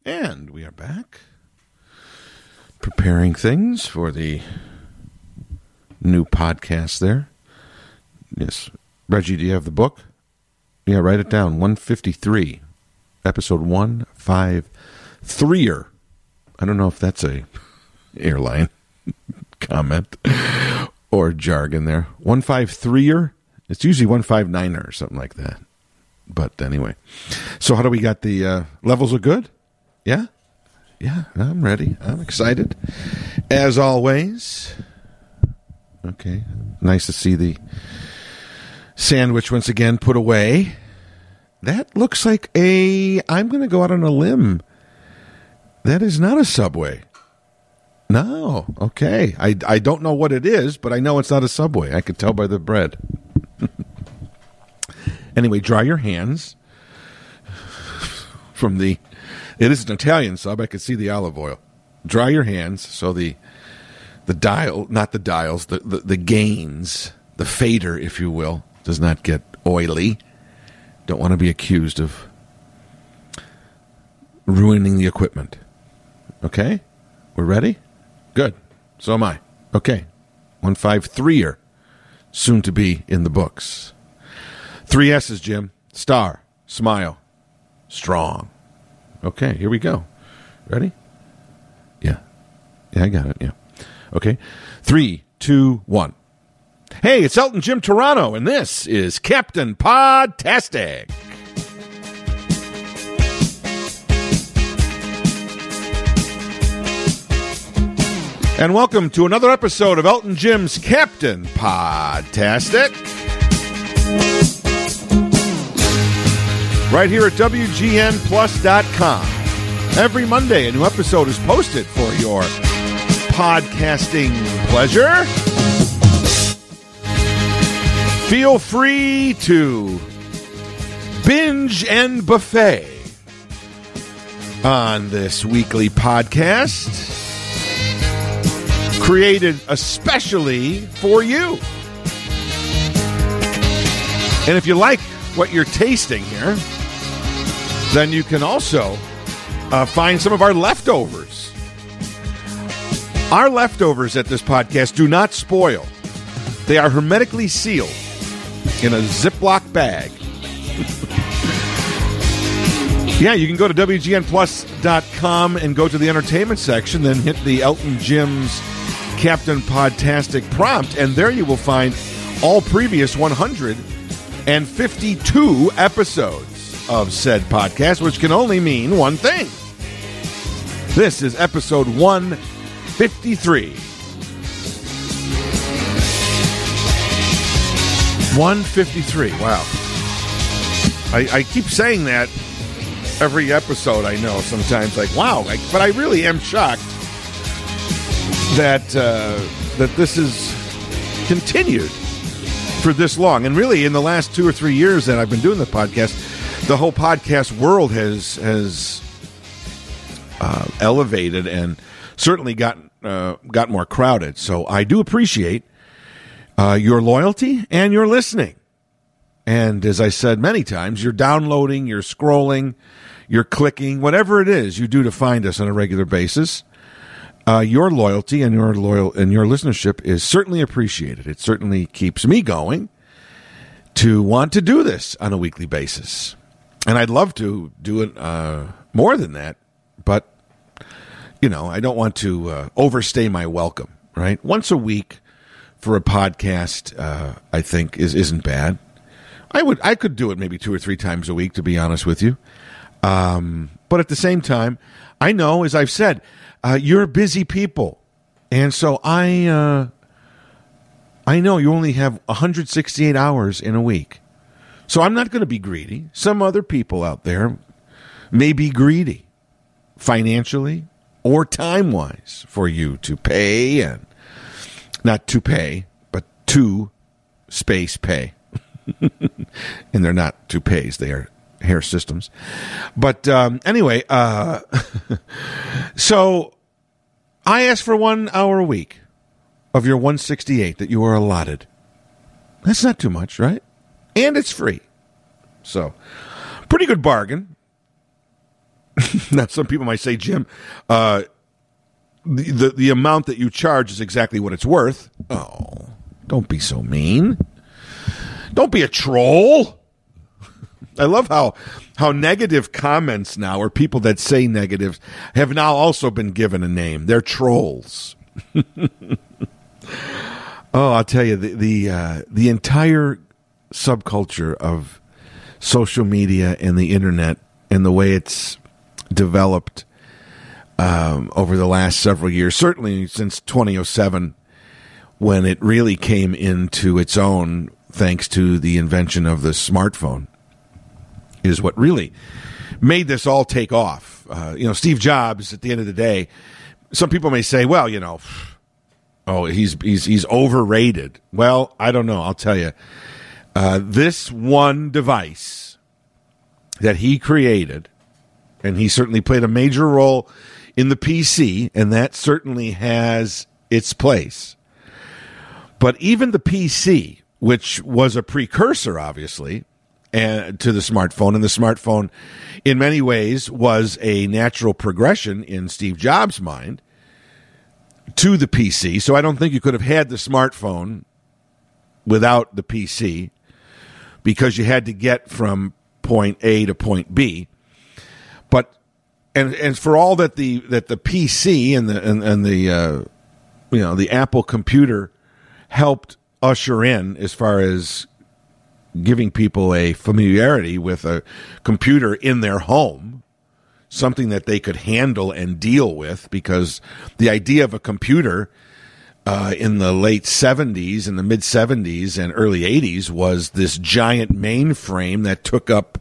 And we are back. Preparing things for the new podcast there. Yes. Reggie, do you have the book? Yeah, write it down. 153. Episode 153er. I don't know if that's a airline comment or jargon there. 153er? It's usually 159er or something like that. But anyway. So how do we got the levels are good? Yeah? Yeah, I'm ready. I'm excited. As always. Okay. Nice to see the sandwich once again put away. That looks like I'm going to go out on a limb. That is not a Subway. No. Okay. I don't know what it is, but I know it's not a Subway. I could tell by the bread. Anyway, dry your hands from the... It is an Italian sub. I could see the olive oil. Dry your hands so the dial, not the dials, the gains, the fader, if you will, does not get oily. Don't want to be accused of ruining the equipment. Okay? We're ready? Good. So am I. Okay. 153er. Soon to be in the books. 3 S's, Jim. Star. Smile. Strong. Okay, here we go. Ready? Yeah. Yeah, I got it. Yeah. Okay. 3, 2, 1. Hey, it's Elton Jim Toronto, and this is Captain Podtastic. And welcome to another episode of Elton Jim's Captain Podtastic. Right here at WGNplus.com. Every Monday, a new episode is posted for your podcasting pleasure. Feel free to binge and buffet on this weekly podcast, created especially for you. And if you like what you're tasting here, then you can also find some of our leftovers. Our leftovers at this podcast do not spoil. They are hermetically sealed in a Ziploc bag. Yeah, you can go to WGNplus.com and go to the entertainment section, then hit the Elton Jim's Captain Podtastic prompt, and there you will find all previous 152 episodes of said podcast, which can only mean one thing. This is episode 153. 153. Wow. I keep saying that every episode, I know, sometimes, like, wow. But I really am shocked that this is continued for this long. And really, in the last 2 or 3 years that I've been doing the podcast, the whole podcast world has elevated and certainly got more crowded. So I do appreciate your loyalty and your listening. And as I said many times, you're downloading, you're scrolling, you're clicking, whatever it is you do to find us on a regular basis. Your loyalty and your listenership is certainly appreciated. It certainly keeps me going to want to do this on a weekly basis. And I'd love to do it more than that, but, you know, I don't want to overstay my welcome, right? Once a week for a podcast, I think, isn't bad. I could do it maybe 2 or 3 times a week, to be honest with you. But at the same time, I know, as I've said, you're busy people. And so I know you only have 168 hours in a week. So I'm not going to be greedy. Some other people out there may be greedy financially or time-wise for you to pay, and not to pay, but to space pay. And they're not toupees, they are hair systems. But anyway, so I ask for 1 hour a week of your 168 that you are allotted. That's not too much, right? And it's free. So, pretty good bargain. Now, some people might say, Jim, the amount that you charge is exactly what it's worth. Oh, don't be so mean. Don't be a troll. I love how negative comments now, or people that say negatives, have now also been given a name. They're trolls. Oh, I'll tell you, the entire subculture of social media and the internet and the way it's developed over the last several years, certainly since 2007, when it really came into its own thanks to the invention of the smartphone, is what really made this all take off. Steve Jobs, at the end of the day, some people may say, well, he's overrated. Well, I don't know. I'll tell you, this one device that he created, and he certainly played a major role in the PC, and that certainly has its place. But even the PC, which was a precursor, obviously, and to the smartphone, and the smartphone in many ways was a natural progression in Steve Jobs' mind to the PC. So I don't think you could have had the smartphone without the PC, because you had to get from point A to point B. But and for all that the PC and the Apple computer helped usher in, as far as giving people a familiarity with a computer in their home, something that they could handle and deal with, because the idea of a computer in the late 70s and the mid 70s and early 80s was this giant mainframe that took up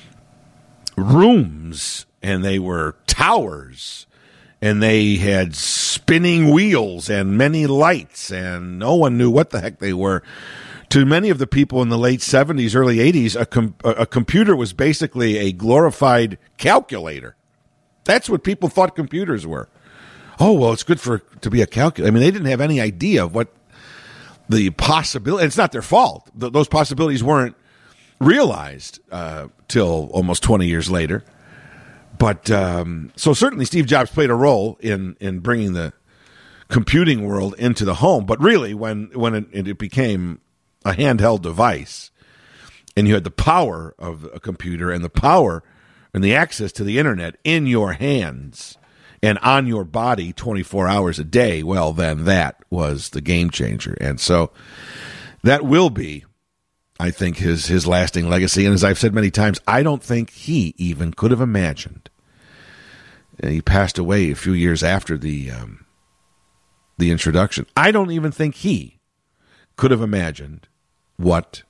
rooms, and they were towers, and they had spinning wheels and many lights, and no one knew what the heck they were. To many of the people in the late 70s, early 80s, a computer was basically a glorified calculator. That's what people thought computers were. Oh, well, it's good to be a calculator. I mean, they didn't have any idea of what the possibility. It's not their fault. Those possibilities weren't realized till almost 20 years later. But so certainly Steve Jobs played a role in bringing the computing world into the home. But really, when it became a handheld device, and you had the power of a computer and the power and the access to the internet in your hands and on your body 24 hours a day, well, then that was the game changer. And so that will be, I think, his lasting legacy. And as I've said many times, I don't think he even could have imagined. He passed away a few years after the introduction. I don't even think he could have imagined what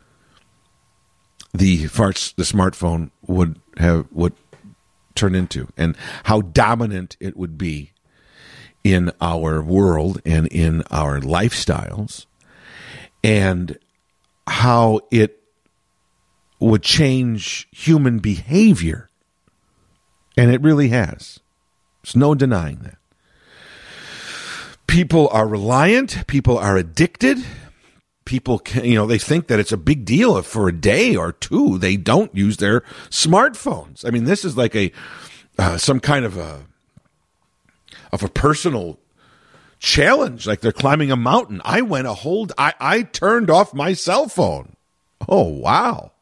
the smartphone would turn into, and how dominant it would be in our world and in our lifestyles, and how it would change human behavior. And it really has. There's no denying that. People are reliant. People are addicted. People can, they think that it's a big deal if for a day or two they don't use their smartphones. I mean, this is like some kind of a personal challenge, like they're climbing a mountain. I turned off my cell phone. Oh, wow.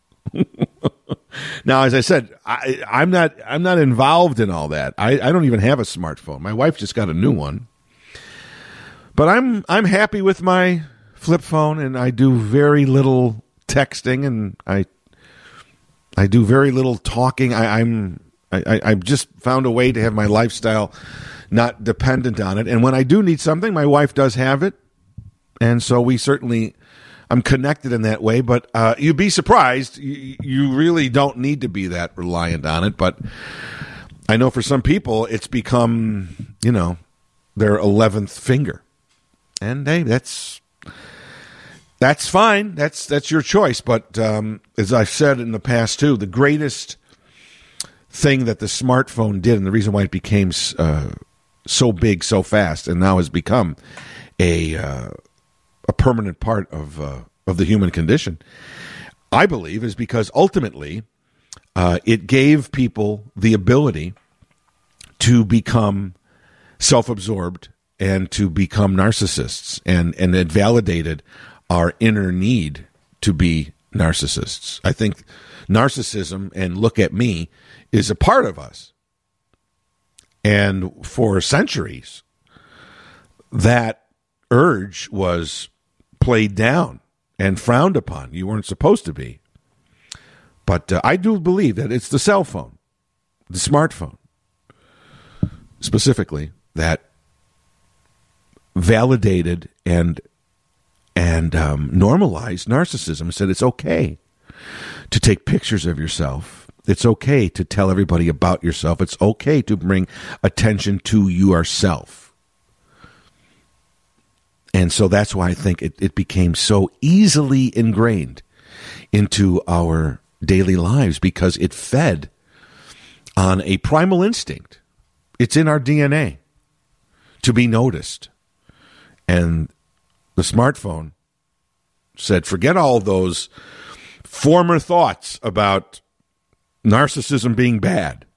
Now, as I said, I'm not involved in all that. I don't even have a smartphone. My wife just got a new one. But I'm happy with my flip phone, and I do very little texting, and I do very little talking. I've just found a way to have my lifestyle not dependent on it. And when I do need something, my wife does have it, and so I'm connected in that way. But you'd be surprised. You really don't need to be that reliant on it. But I know for some people, it's become, their 11th finger. And hey, that's fine. That's your choice. But as I've said in the past too, the greatest thing that the smartphone did, and the reason why it became so big so fast, and now has become a permanent part of the human condition, I believe, is because ultimately It gave people the ability to become self-absorbed and to become narcissists, and it validated our inner need to be narcissists. I think narcissism and look at me is a part of us. And for centuries, that urge was played down and frowned upon. You weren't supposed to be. But I do believe that it's the cell phone, the smartphone, specifically, that validated and normalized narcissism. Said it's okay to take pictures of yourself. It's okay to tell everybody about yourself. It's okay to bring attention to yourself. And so that's why I think it became so easily ingrained into our daily lives, because it fed on a primal instinct. It's in our DNA to be noticed. And the smartphone said, forget all those former thoughts about narcissism being bad.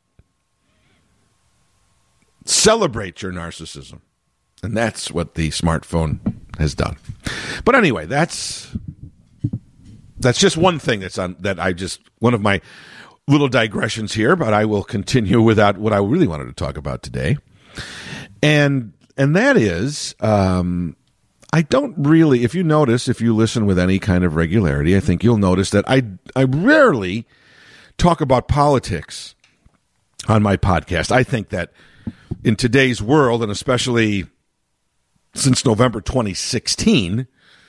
Celebrate your narcissism. And that's what the smartphone has done. But anyway, that's just one thing one of my little digressions here, but I will continue without what I really wanted to talk about today. And that is, I don't really, if you listen with any kind of regularity, I think you'll notice that I rarely talk about politics on my podcast. I think that in today's world, and especially since November 2016,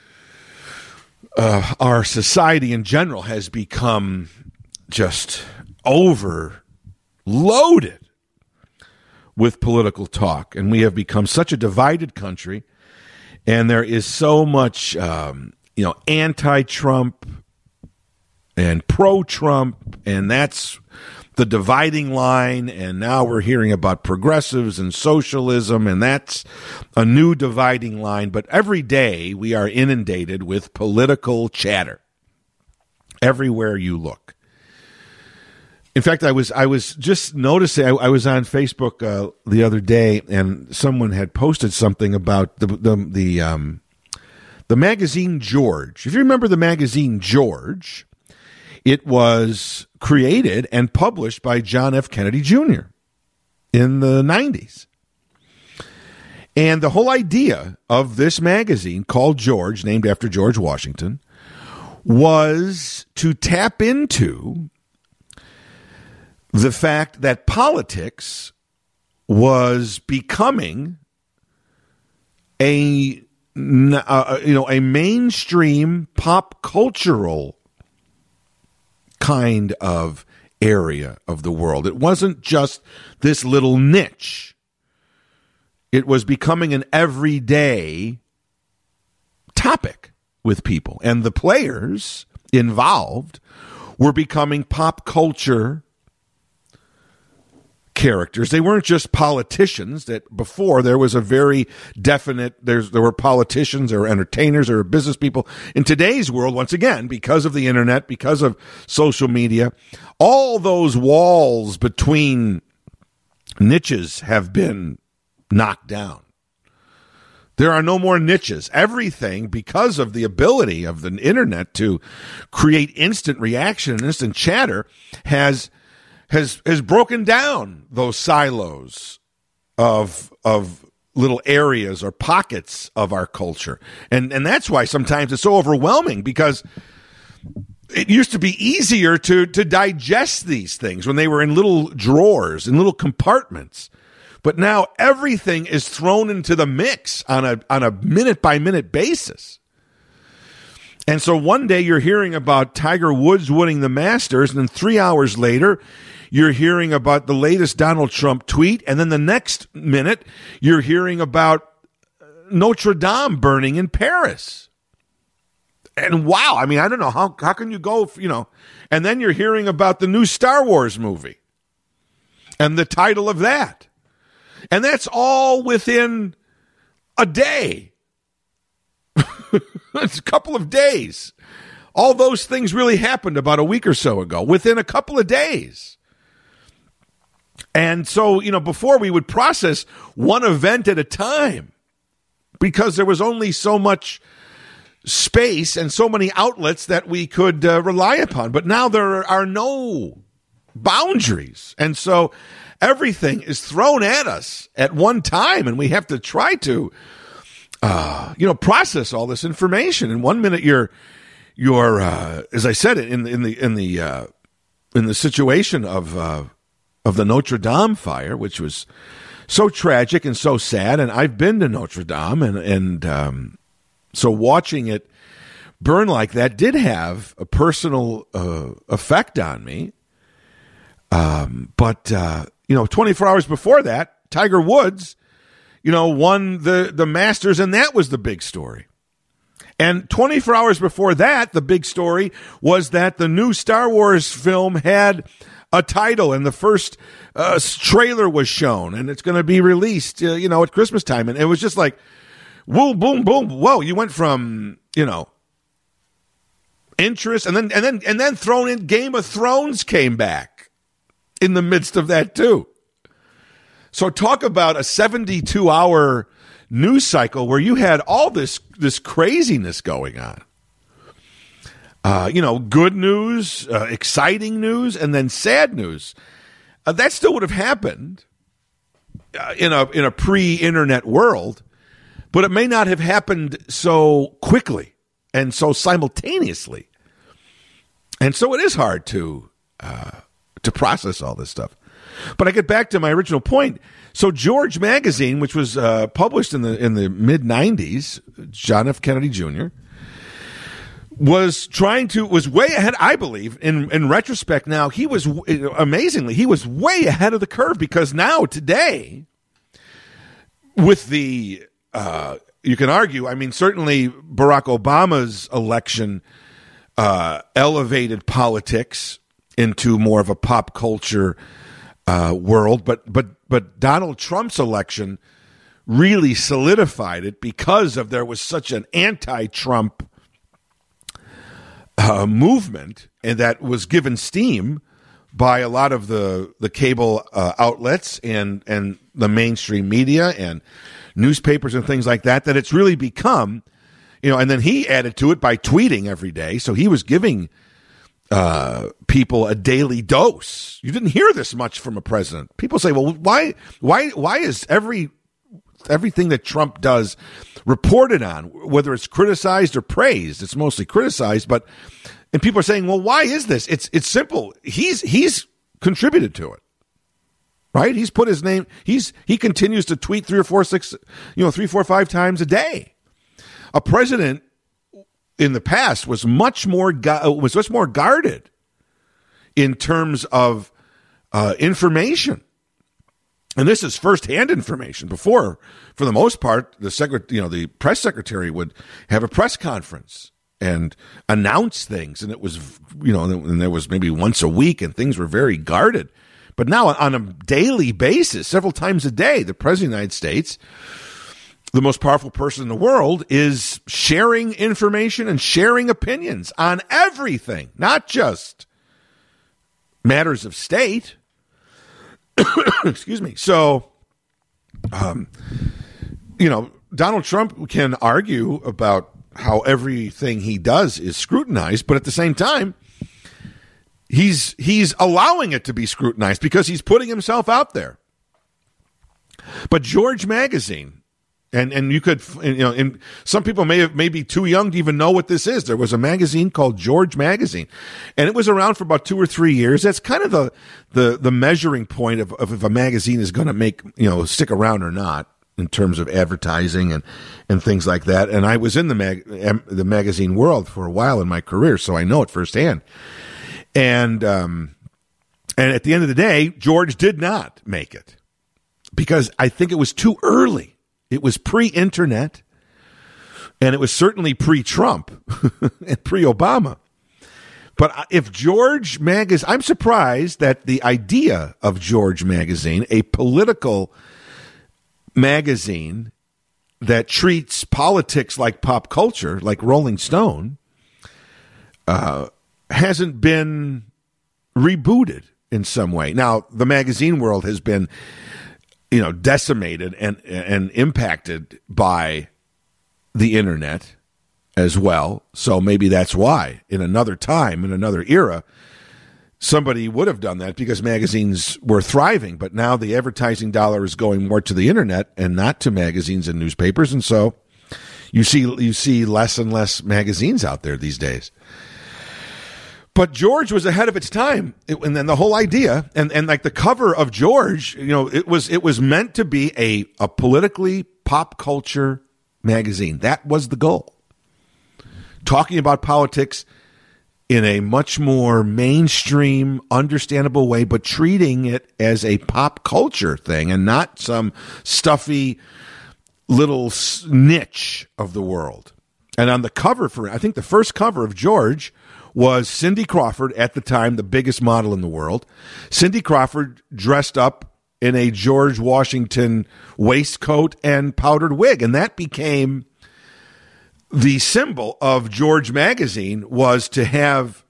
our society in general has become just overloaded with political talk, and we have become such a divided country, and there is so much anti-Trump and pro-Trump, and that's the dividing line. And now we're hearing about progressives and socialism, and that's a new dividing line. But every day we are inundated with political chatter everywhere you look. In fact, I was just noticing, I was on Facebook the other day, and someone had posted something about the magazine George. If you remember the magazine George, it was created and published by John F. Kennedy Jr. in the 90s. And the whole idea of this magazine, called George, named after George Washington, was to tap into the fact that politics was becoming a mainstream pop cultural kind of area of the world. It wasn't just this little niche. It was becoming an everyday topic with people. And the players involved were becoming pop culture characters. They weren't just politicians. That before there was a very definite, there were politicians, there were entertainers, there were business people. In today's world, once again, because of the internet, because of social media, all those walls between niches have been knocked down. There are no more niches. Everything, because of the ability of the internet to create instant reaction and instant chatter, has broken down those silos of little areas or pockets of our culture. And that's why sometimes it's so overwhelming, because it used to be easier to digest these things when they were in little drawers, in little compartments. But now everything is thrown into the mix on a minute-by-minute basis. And so one day you're hearing about Tiger Woods winning the Masters, and then 3 hours later you're hearing about the latest Donald Trump tweet, and then the next minute you're hearing about Notre Dame burning in Paris. And wow, I mean, I don't know, how can you go, and then you're hearing about the new Star Wars movie and the title of that. And that's all within a day. It's a couple of days. All those things really happened about a week or so ago, within a couple of days. And so, before we would process one event at a time because there was only so much space and so many outlets that we could rely upon. But now there are no boundaries. And so everything is thrown at us at one time, and we have to try to, process all this information. And 1 minute you're as I said, in the situation of the Notre Dame fire, which was so tragic and so sad. And I've been to Notre Dame, and so watching it burn like that did have a personal effect on me. But 24 hours before that, Tiger Woods, won the Masters, and that was the big story. And 24 hours before that, the big story was that the new Star Wars film had a title, and the first trailer was shown, and it's going to be released, at Christmas time. And it was just like, whoa, boom, boom, whoa! You went from interest, and then thrown in Game of Thrones came back in the midst of that too. So talk about a 72-hour news cycle where you had all this craziness going on. Good news, exciting news, and then sad news. That still would have happened in a pre-internet world, but it may not have happened so quickly and so simultaneously. And so it is hard to process all this stuff. But I get back to my original point. So George Magazine, which was published in the mid '90s, John F. Kennedy Jr. was way ahead. I believe in retrospect now, he was amazingly, he was way ahead of the curve, because now today, with the you can argue, certainly Barack Obama's election elevated politics into more of a pop culture world, but Donald Trump's election really solidified it, because there was such an anti-Trump movement, and that was given steam by a lot of the cable outlets and the mainstream media and newspapers and things like that, that it's really become, and then he added to it by tweeting every day. So he was giving people a daily dose. You didn't hear this much from a president. People say, well, why is everything that Trump does reported on, whether it's criticized or praised? It's mostly criticized, and people are saying, well, why is this? It's simple. He's contributed to it, right? He's put his name. He continues to tweet 3, 4, 5 times a day. A president in the past was much more guarded in terms of information. And this is firsthand information. Before, for the most part, the press secretary would have a press conference and announce things, and it was, and there was maybe once a week, and things were very guarded. But now, on a daily basis, several times a day, the president of the United States, the most powerful person in the world, is sharing information and sharing opinions on everything, not just matters of state. Excuse me. So, Donald Trump can argue about how everything he does is scrutinized, but at the same time, he's allowing it to be scrutinized because he's putting himself out there. But George Magazine, and you could, and some people may be too young to even know what this is. There was a magazine called George Magazine, and it was around for about 2 or 3 years. That's kind of the measuring point of if a magazine is going to stick around or not in terms of advertising and things like that. And I was in the magazine world for a while in my career, so I know it firsthand. And at the end of the day, George did not make it because I think it was too early. It was pre-internet, and it was certainly pre-Trump and pre-Obama. But if George Magazine, I'm surprised that the idea of George Magazine, a political magazine that treats politics like pop culture, like Rolling Stone, hasn't been rebooted in some way. Now, the magazine world has been, decimated and impacted by the internet as well. So maybe that's why in another time, in another era, somebody would have done that because magazines were thriving. But now the advertising dollar is going more to the internet and not to magazines and newspapers. And so you see less and less magazines out there these days. But George was ahead of its time, and then the whole idea, and like the cover of George, it was meant to be a politically pop culture magazine. That was the goal. Talking about politics in a much more mainstream, understandable way, but treating it as a pop culture thing and not some stuffy little niche of the world. And on the cover I think the first cover of George was Cindy Crawford, at the time the biggest model in the world. Cindy Crawford dressed up in a George Washington waistcoat and powdered wig, and that became the symbol of George Magazine, was to have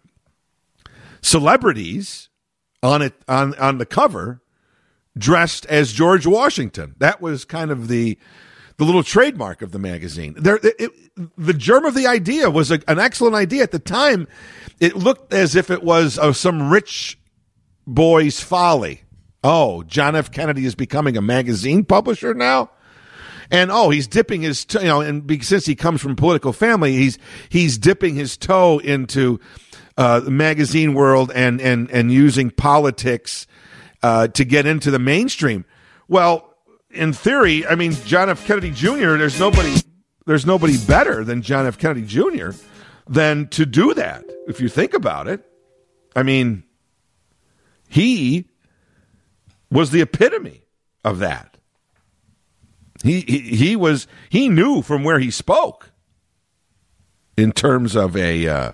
celebrities on the cover dressed as George Washington. That was kind of the little trademark of the magazine. The germ of the idea was an excellent idea. At the time, it looked as if it was some rich boy's folly. Oh, John F. Kennedy is becoming a magazine publisher now? And he's dipping his toe, since he comes from a political family, he's dipping his toe into the magazine world and using politics to get into the mainstream. Well, in theory, John F. Kennedy Jr., there's nobody better than John F. Kennedy Jr. than to do that, if you think about it. He was the epitome of that. He knew from where he spoke in terms of a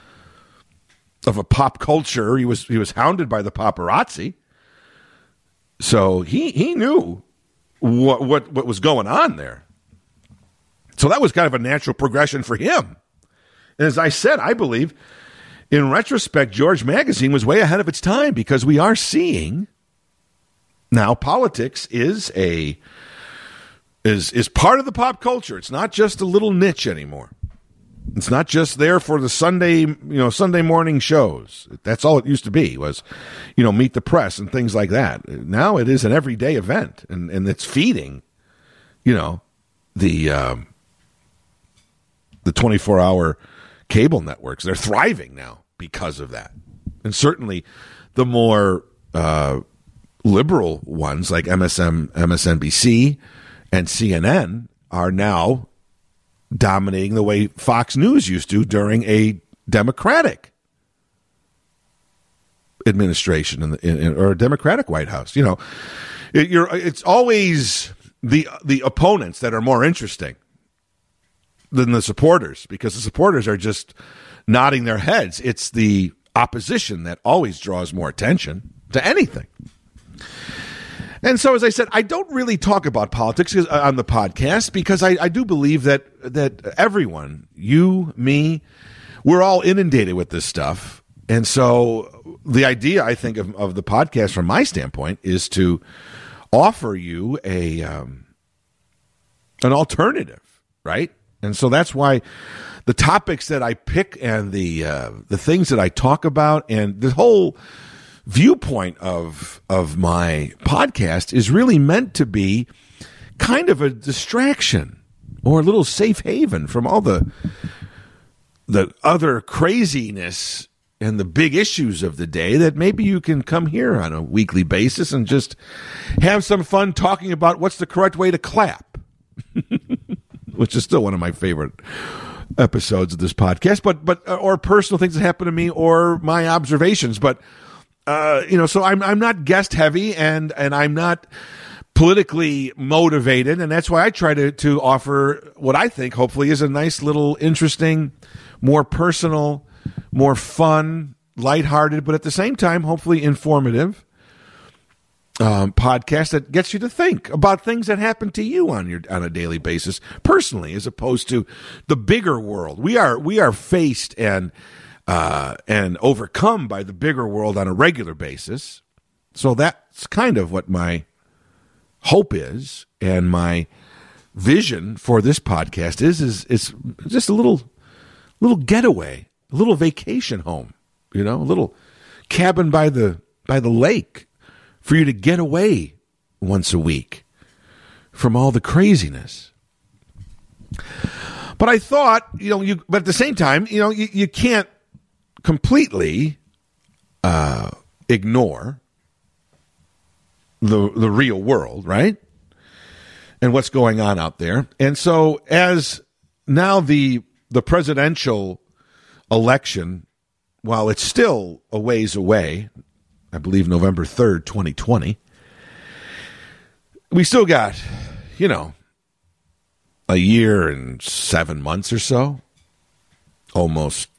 pop culture. He was hounded by the paparazzi, so he knew what was going on there. So that was kind of a natural progression for him. And as I said, I believe, in retrospect, George Magazine was way ahead of its time, because we are seeing now politics is part of the pop culture. It's not just a little niche anymore. It's not just there for the Sunday morning shows. That's all it used to be, was, Meet the Press and things like that. Now it is an everyday event, and it's feeding, the 24-hour cable networks. They're thriving now because of that. And the more liberal ones like MSNBC and CNN are now dominating the way Fox News used to during a Democratic administration or a Democratic White House. It's always the opponents that are more interesting than the supporters, because the supporters are just nodding their heads. It's the opposition that always draws more attention to anything. And so, as I said, I don't really talk about politics on the podcast, because I do believe that everyone, you, me, we're all inundated with this stuff. And so the idea, I think, of the podcast from my standpoint is to offer you an alternative, right? And so that's why the topics that I pick and the things that I talk about and the whole viewpoint of my podcast is really meant to be kind of a distraction or a little safe haven from all the other craziness and the big issues of the day, that maybe you can come here on a weekly basis and just have some fun talking about what's the correct way to clap, which is still one of my favorite episodes of this podcast, but or personal things that happen to me or my observations. But so I'm not guest heavy and I'm not politically motivated, and that's why I try to offer what I think hopefully is a nice little interesting, more personal, more fun, lighthearted, but at the same time hopefully informative podcast that gets you to think about things that happen to you on a daily basis personally, as opposed to the bigger world. We are faced and and overcome by the bigger world on a regular basis. So that's kind of what my hope is, and my vision for this podcast is just a little getaway, a little vacation home, a little cabin by the lake for you to get away once a week from all the craziness. But I thought, but at the same time, you can't completely ignore the real world, right? And what's going on out there. And so as now the presidential election, while it's still a ways away, I believe November 3rd, 2020, we still got, a year and 7 months or so, almost,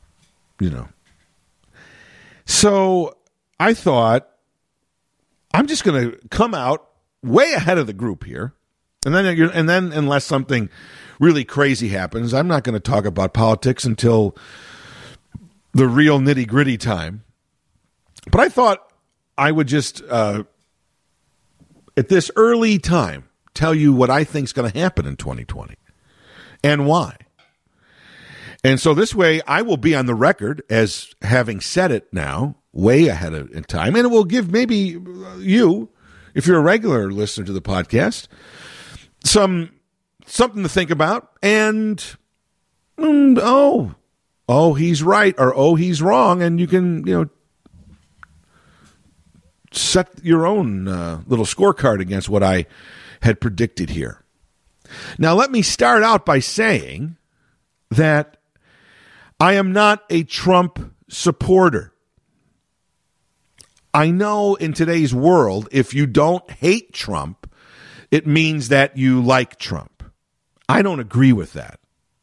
So I thought, I'm just going to come out way ahead of the group here. And then unless something really crazy happens, I'm not going to talk about politics until the real nitty-gritty time. But I thought I would just, at this early time, tell you what I think is going to happen in 2020 and why. And so this way, I will be on the record as having said it now, way ahead of time. And it will give maybe you, if you're a regular listener to the podcast, something to think about. And, he's right, or, he's wrong. And you can, set your own little scorecard against what I had predicted here. Now, let me start out by saying that I am not a Trump supporter. I know in today's world, if you don't hate Trump, it means that you like Trump. I don't agree with that.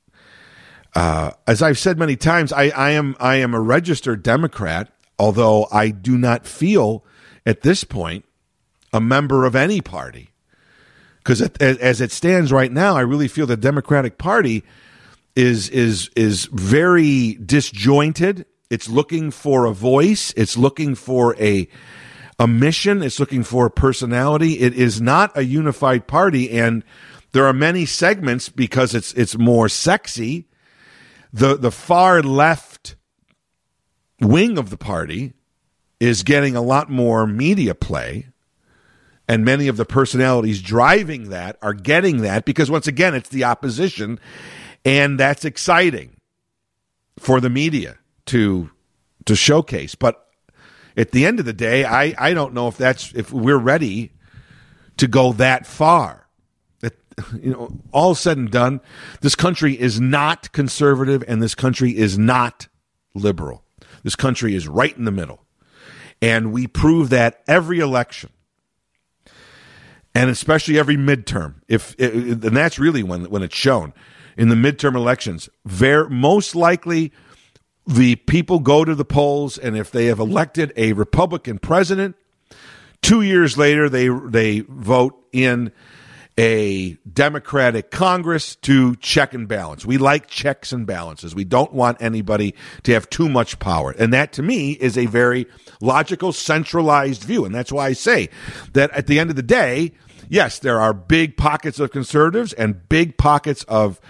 As I've said many times, I am a registered Democrat, although I do not feel at this point a member of any party. Because as it stands right now, I really feel the Democratic Party is very disjointed. It's looking for a voice. It's looking for a mission. It's looking for a personality. It is not a unified party, and there are many segments because it's more sexy. The far left wing of the party is getting a lot more media play. And many of the personalities driving that are getting that because, once again, it's the opposition, and that's exciting for the media to showcase. But at the end of the day, I don't know if we're ready to go that far. All said and done, this country is not conservative, and this country is not liberal. This country is right in the middle, and we prove that every election. And especially every midterm, and that's really when it's shown in the midterm elections. Most likely, the people go to the polls, and if they have elected a Republican president, 2 years later they vote in a Democratic Congress to check and balance. We like checks and balances. We don't want anybody to have too much power. And that, to me, is a very logical, centralized view. And that's why I say that at the end of the day, yes, there are big pockets of conservatives and big pockets of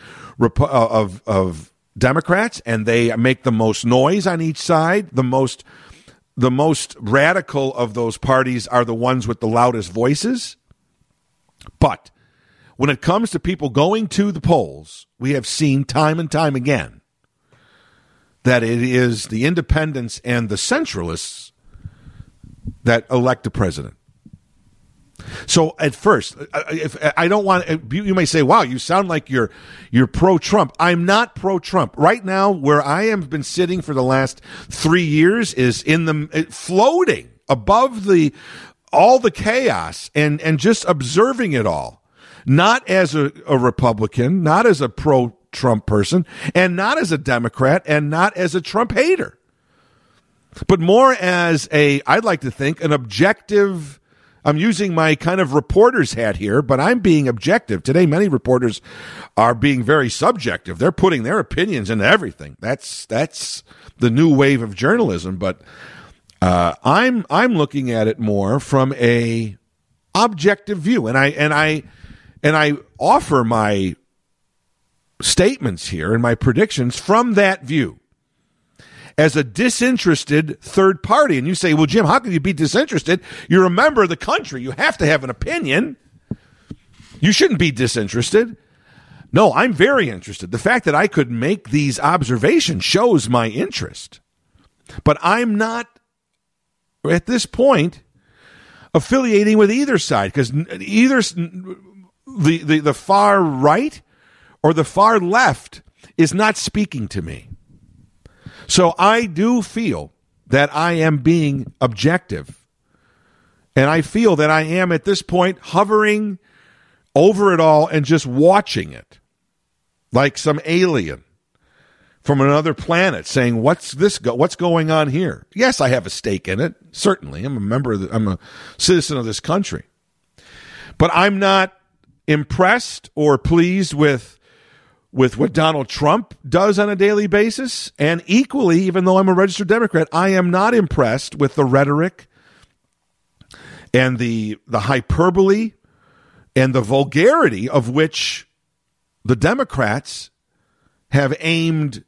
Democrats, and they make the most noise on each side. The most radical of those parties are the ones with the loudest voices. But when it comes to people going to the polls, we have seen time and time again that it is the independents and the centralists that elect the president. So at first, if I don't want, you may say, wow, you sound like you're pro-Trump. I'm not pro-Trump. Right now, where I have been sitting for the last 3 years is floating above all the chaos and just observing it all. Not as a Republican, not as a pro-Trump person, and not as a Democrat, and not as a Trump hater. But more as I'd like to think, an objective I'm using my kind of reporter's hat here, but I'm being objective. Today, many reporters are being very subjective. They're putting their opinions into everything. That's the new wave of journalism. But I'm looking at it more from a objective view, and I offer my statements here and my predictions from that view as a disinterested third party. And you say, well, Jim, how can you be disinterested? You're a member of the country. You have to have an opinion. You shouldn't be disinterested. No, I'm very interested. The fact that I could make these observations shows my interest. But I'm not, at this point, affiliating with either side, because either the far right or the far left is not speaking to me. So I do feel that I am being objective. And I feel that I am at this point hovering over it all and just watching it like some alien from another planet saying, what's going on here? Yes, I have a stake in it. Certainly. I'm a citizen of this country. But I'm not impressed or pleased with what Donald Trump does on a daily basis. And equally, even though I'm a registered Democrat, I am not impressed with the rhetoric and the hyperbole and the vulgarity of which the Democrats have aimed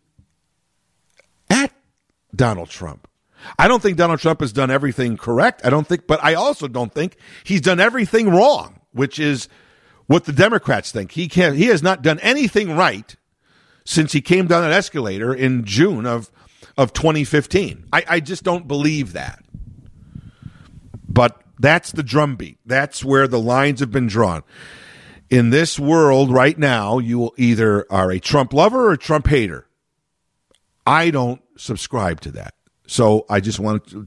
at Donald Trump. I don't think Donald Trump has done everything correct. But I also don't think he's done everything wrong, which is what the Democrats think. He has not done anything right since he came down that escalator in June of 2015. I just don't believe that. But that's the drumbeat. That's where the lines have been drawn. In this world right now, you either are a Trump lover or a Trump hater. I don't subscribe to that. So I just wanted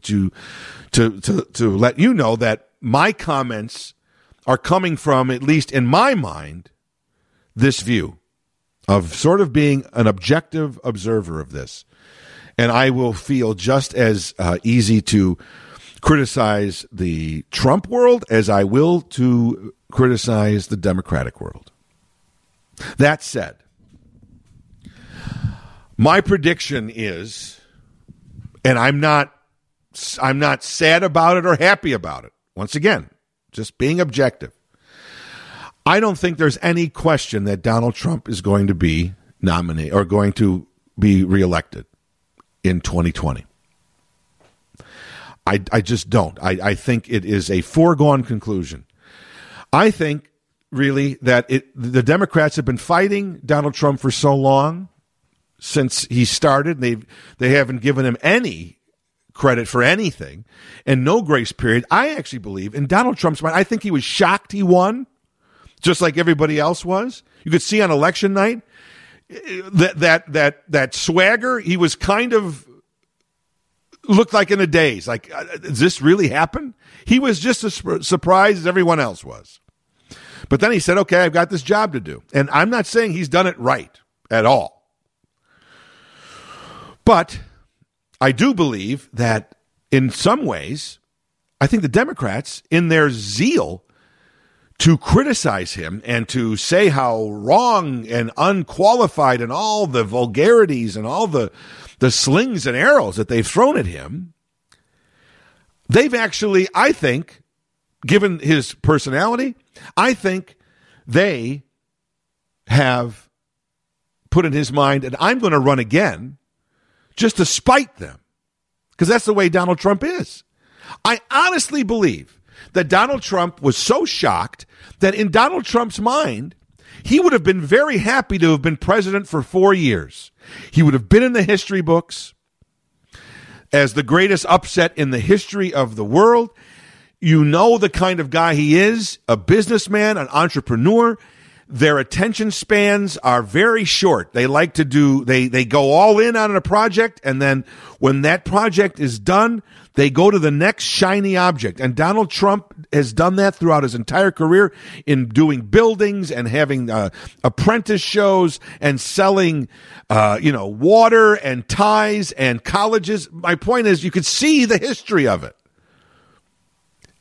to let you know that my comments are coming from, at least in my mind, this view of sort of being an objective observer of this. And I will feel just as easy to criticize the Trump world as I will to criticize the Democratic world. That said, my prediction is, and I'm not sad about it or happy about it. Once again, just being objective. I don't think there's any question that Donald Trump is going to be nominated or going to be reelected in 2020. I just don't. I think it is a foregone conclusion. I think, really, that the Democrats have been fighting Donald Trump for so long since he started. They haven't given him any credit for anything and no grace period. I actually believe in Donald Trump's mind. I think he was shocked he won, just like everybody else was. You could see on election night that swagger. He was kind of looked like in a daze. Like, does this really happen? He was just as surprised as everyone else was. But then he said, okay, I've got this job to do. And I'm not saying he's done it right at all. But I do believe that in some ways, I think the Democrats, in their zeal to criticize him and to say how wrong and unqualified and all the vulgarities and all the slings and arrows that they've thrown at him, they've actually, I think, given his personality, I think they have put in his mind, and I'm going to run again just to spite them, because that's the way Donald Trump is. I honestly believe that Donald Trump was so shocked that in Donald Trump's mind, he would have been very happy to have been president for 4 years. He would have been in the history books as the greatest upset in the history of the world. You know the kind of guy he is, a businessman, an entrepreneur. Their attention spans are very short. They like to they go all in on a project, and then when that project is done, they go to the next shiny object. And Donald Trump has done that throughout his entire career in doing buildings and having apprentice shows and selling, water and ties and colleges. My point is, you could see the history of it.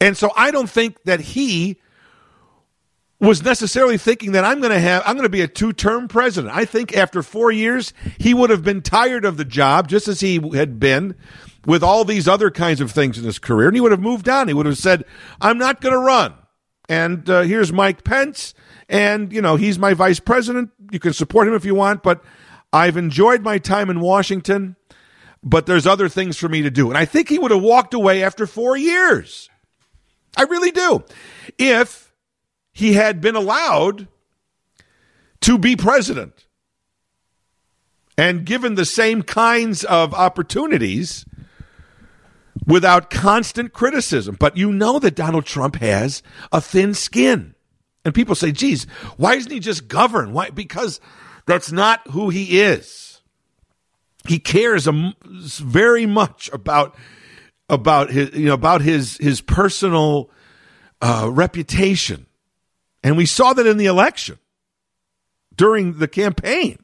And so I don't think that he was necessarily thinking that I'm going to be a 2-term president. I think after 4 years, he would have been tired of the job, just as he had been with all these other kinds of things in his career, and he would have moved on. He would have said, I'm not going to run. And here's Mike Pence, and, he's my vice president. You can support him if you want, but I've enjoyed my time in Washington, but there's other things for me to do. And I think he would have walked away after 4 years. I really do. If he had been allowed to be president and given the same kinds of opportunities without constant criticism. But you know that Donald Trump has a thin skin. And people say, geez, why doesn't he just govern? Why? Because that's not who he is. He cares very much about his personal reputation. And we saw that in the election, during the campaign.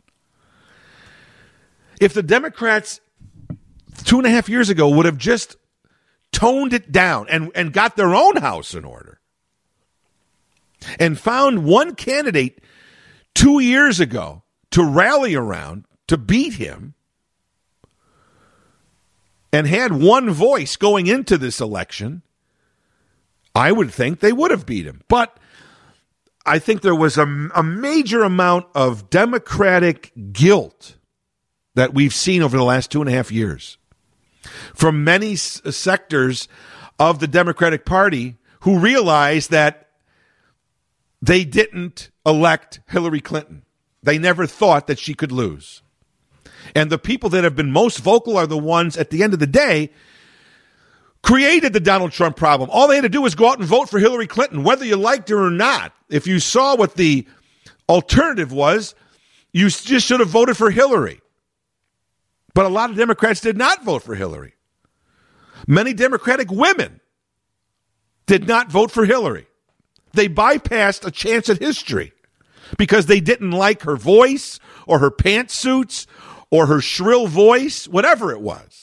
If the Democrats 2.5 years ago would have just toned it down and got their own house in order and found one candidate 2 years ago to rally around to beat him and had one voice going into this election, I would think they would have beat him. But I think there was a major amount of Democratic guilt that we've seen over the last 2.5 years from many sectors of the Democratic Party who realized that they didn't elect Hillary Clinton. They never thought that she could lose. And the people that have been most vocal are the ones, at the end of the day, created the Donald Trump problem. All they had to do was go out and vote for Hillary Clinton, whether you liked her or not. If you saw what the alternative was, you just should have voted for Hillary. But a lot of Democrats did not vote for Hillary. Many Democratic women did not vote for Hillary. They bypassed a chance at history because they didn't like her voice or her pantsuits or her shrill voice, whatever it was.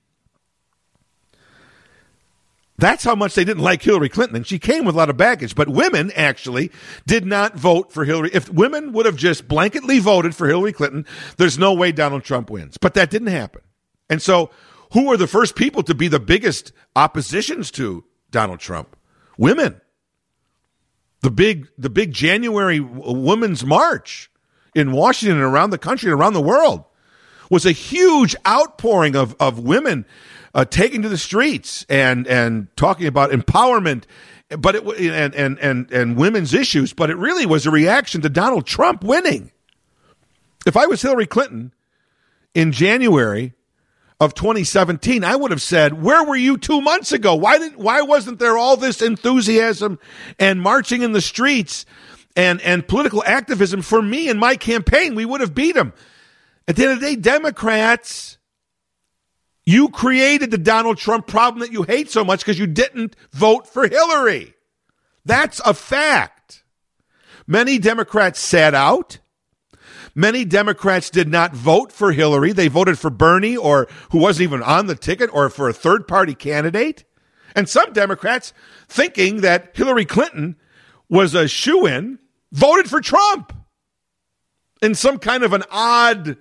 That's how much they didn't like Hillary Clinton. And she came with a lot of baggage. But women actually did not vote for Hillary. If women would have just blanketly voted for Hillary Clinton, there's no way Donald Trump wins. But that didn't happen. And so who were the first people to be the biggest oppositions to Donald Trump? Women. The big January Women's March in Washington and around the country and around the world was a huge outpouring of women taking to the streets and talking about empowerment, but and women's issues. But it really was a reaction to Donald Trump winning. If I was Hillary Clinton in January of 2017, I would have said, "Where were you 2 months ago? Why wasn't there all this enthusiasm and marching in the streets and political activism for me and my campaign? We would have beat him." At the end of the day, Democrats, you created the Donald Trump problem that you hate so much because you didn't vote for Hillary. That's a fact. Many Democrats sat out. Many Democrats did not vote for Hillary. They voted for Bernie, or who wasn't even on the ticket, or for a third-party candidate. And some Democrats, thinking that Hillary Clinton was a shoo-in, voted for Trump in some kind of an odd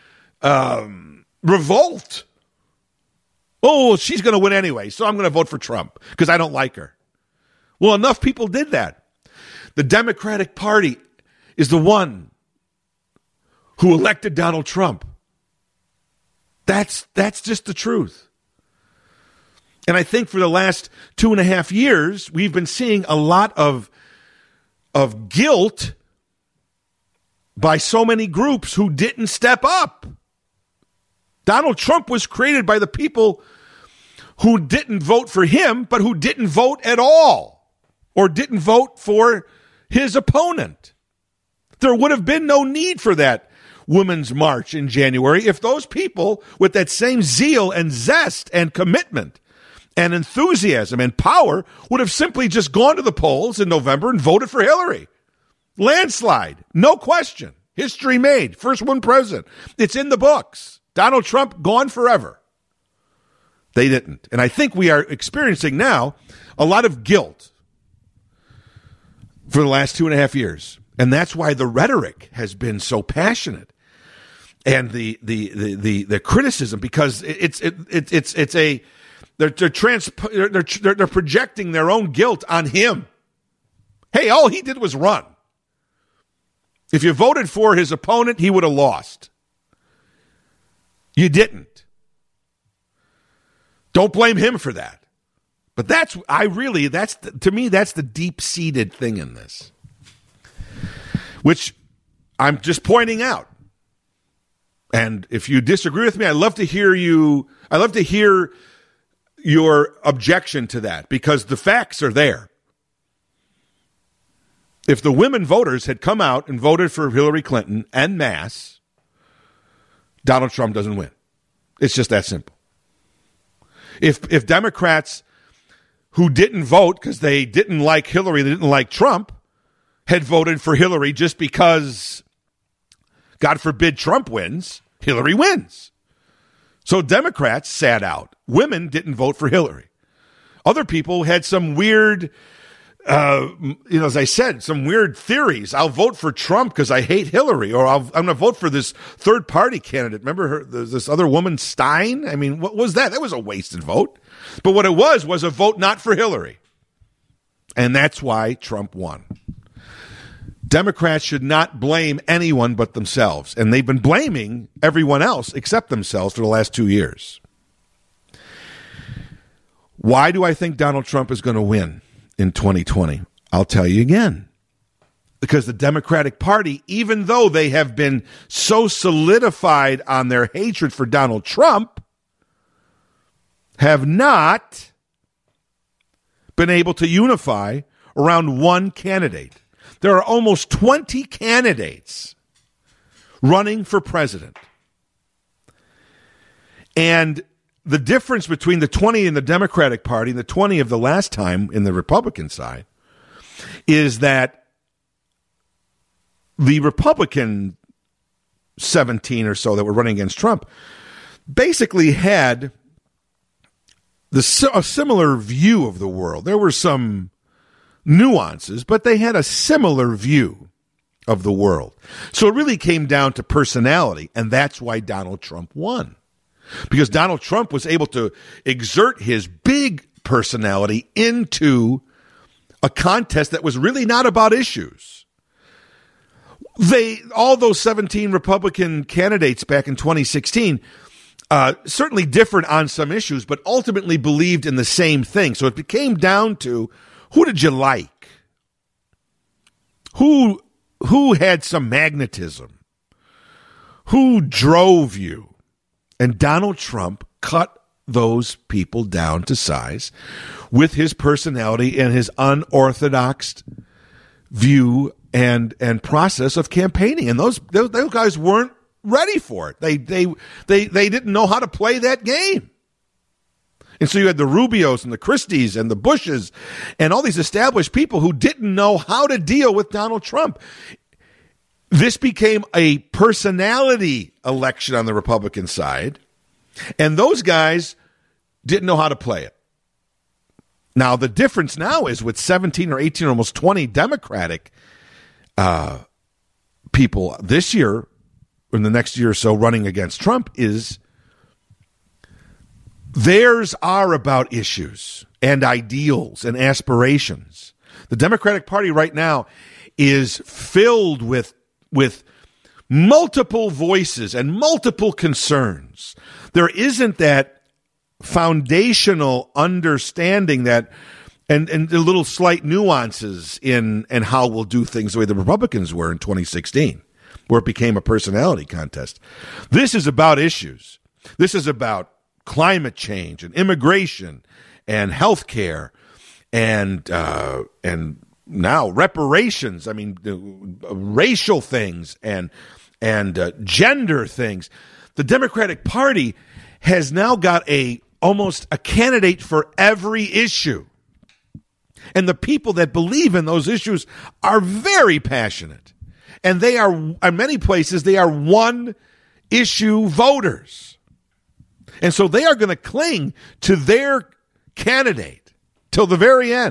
revolt. Oh, she's going to win anyway, so I'm going to vote for Trump because I don't like her. Well, enough people did that. The Democratic Party is the one who elected Donald Trump. That's just the truth. And I think for the last 2.5 years, we've been seeing a lot of guilt by so many groups who didn't step up. Donald Trump was created by the people who didn't vote for him, but who didn't vote at all, or didn't vote for his opponent. There would have been no need for that Women's March in January if those people with that same zeal and zest and commitment and enthusiasm and power would have simply just gone to the polls in November and voted for Hillary. Landslide, no question. History made. First woman president. It's in the books. Donald Trump gone forever. They didn't. And I think we are experiencing now a lot of guilt for the last 2.5 years. And that's why the rhetoric has been so passionate. And the criticism, because they're projecting their own guilt on him. Hey, all he did was run. If you voted for his opponent, he would have lost. You didn't. Don't blame him for that. But to me, that's the deep-seated thing in this, which I'm just pointing out. And if you disagree with me, I'd love to hear your objection to that, because the facts are there. If the women voters had come out and voted for Hillary Clinton en masse, Donald Trump doesn't win. It's just that simple. If Democrats who didn't vote because they didn't like Hillary, they didn't like Trump, had voted for Hillary just because, God forbid, Trump wins, Hillary wins. So Democrats sat out. Women didn't vote for Hillary. Other people had some weird, as I said, some weird theories. I'll vote for Trump because I hate Hillary, or I'm going to vote for this third-party candidate. Remember this other woman, Stein? I mean, what was that? That was a wasted vote. But what it was a vote not for Hillary. And that's why Trump won. Democrats should not blame anyone but themselves. And they've been blaming everyone else except themselves for the last 2 years. Why do I think Donald Trump is going to win in 2020? I'll tell you again. Because the Democratic Party, even though they have been so solidified on their hatred for Donald Trump, have not been able to unify around one candidate. There are almost 20 candidates running for president. And the difference between the 20 in the Democratic Party and the 20 of the last time in the Republican side is that the Republican 17 or so that were running against Trump basically had a similar view of the world. There were some nuances, but they had a similar view of the world. So it really came down to personality, and that's why Donald Trump won. Because Donald Trump was able to exert his big personality into a contest that was really not about issues. All those 17 Republican candidates back in 2016 certainly differed on some issues, but ultimately believed in the same thing. So it came down to, who did you like? Who had some magnetism? Who drove you? And Donald Trump cut those people down to size with his personality and his unorthodox view and process of campaigning. And those guys weren't ready for it. They didn't know how to play that game. And so you had the Rubios and the Christies and the Bushes and all these established people who didn't know how to deal with Donald Trump. This became a personality election on the Republican side, and those guys didn't know how to play it. Now, the difference now is with 17 or 18 or almost 20 Democratic people this year, in the next year or so, running against Trump, is theirs are about issues and ideals and aspirations. The Democratic Party right now is filled with multiple voices and multiple concerns. There isn't that foundational understanding that and the little slight nuances in how we'll do things the way the Republicans were in 2016, where it became a personality contest. This is about issues. This is about climate change and immigration and health care and now reparations. I mean, racial things and gender things. The Democratic Party has now got almost a candidate for every issue. And the people that believe in those issues are very passionate. And they are, in many places, they are one issue voters. And so they are going to cling to their candidate till the very end.